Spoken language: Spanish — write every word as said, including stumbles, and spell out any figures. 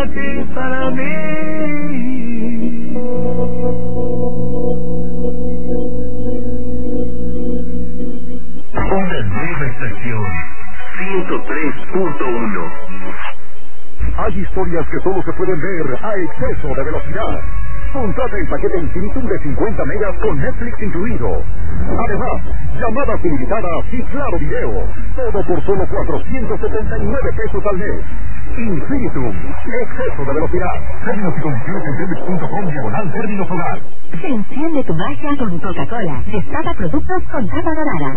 para ti, para mí. Una nueva estación, ciento tres punto uno. Hay historias que solo se pueden ver a exceso de velocidad. Contrata el paquete Infinitum de cincuenta megas con Netflix incluido. Además, llamadas ilimitadas y claro video. Todo por solo cuatrocientos setenta y nueve pesos al mes. Infinitum, exceso de velocidad. Términos y condiciones en telmex punto com diagonal términos hogar. Enciende tu magia con Coca-Cola. Destapa productos con tapa dorada.